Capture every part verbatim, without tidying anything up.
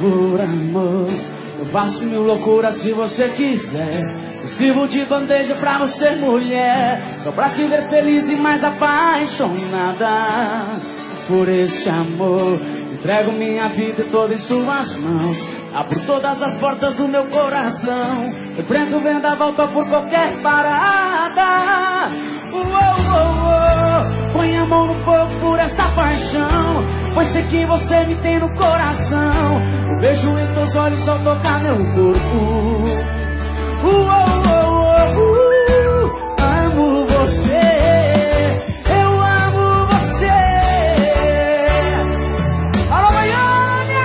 Por amor, eu faço mil loucuras se você quiser. Eu sirvo de bandeja pra você, mulher, só pra te ver feliz e mais apaixonada. Por este amor, entrego minha vida toda em suas mãos. Abro todas as portas do meu coração. Enfrento o vendaval, volta por qualquer parada. Uou, uou, uou. Põe a mão no fogo por essa paixão, pois sei que você me tem no coração. Eu vejo em teus olhos ao tocar meu corpo. Uou, uou, uou, uou. Amo você, eu amo você. Alô, Goiânia!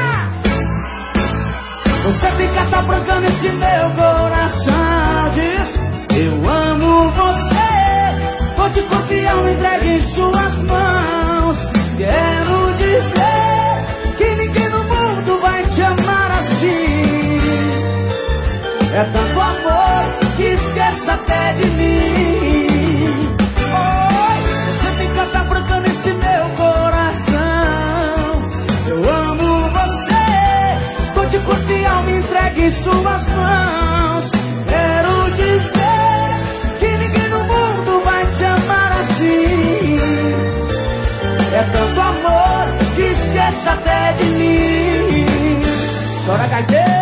Você fica tá branca nesse meu coração. Diz, eu amo você. Tô de corpo e alma entregue em suas mãos. Quero dizer que ninguém no mundo vai te amar assim. É tanto amor que esqueça até de mim. Oi, você tem carta branca nesse meu coração. Eu amo você. Estou de corpo e alma entregue em suas mãos. Quero dizer que ninguém no mundo vai te amar assim. É tanto amor que esqueça até de mim. Chora, gaiteiro.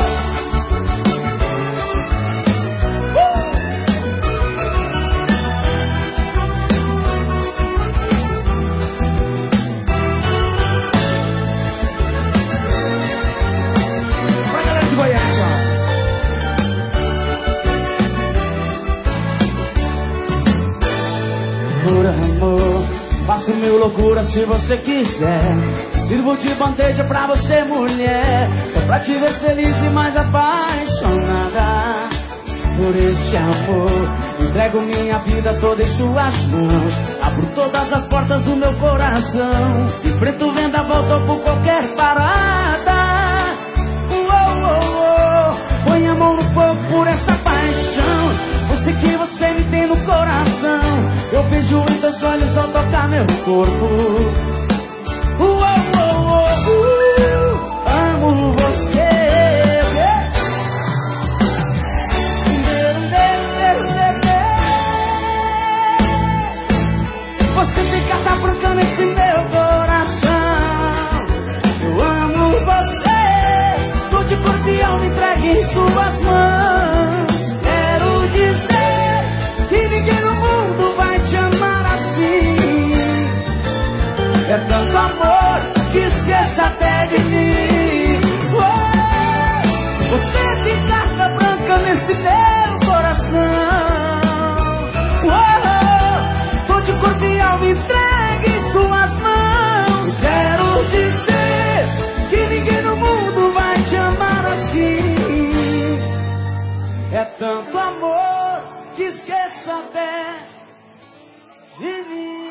Por amor, faço mil loucuras se você quiser. Sirvo de bandeja pra você, mulher, só pra te ver feliz e mais apaixonada. Por este amor, entrego minha vida toda em suas mãos. Abro todas as portas do meu coração. Enfrento o vendaval, volto por qualquer parada. Uou, uou, uou. Põe a mão no fogo por essa paixão, você que você me tem no coração. Eu vejo em teus olhos ao tocar meu corpo. Uou, uou, uou, uh, amo você. Você tem carta branca nesse meu coração. Eu amo você. Estou de corpo e alma entregue em suas mãos. Quero dizer que ninguém no mundo vai te amar assim. É tanto amor que esqueça até de mim. Oh, você tem carta branca nesse meu coração. Oh, tô de corpo e alma entregue em suas mãos. Quero dizer que ninguém no mundo vai te amar assim. É tanto amor que esqueça até de mim.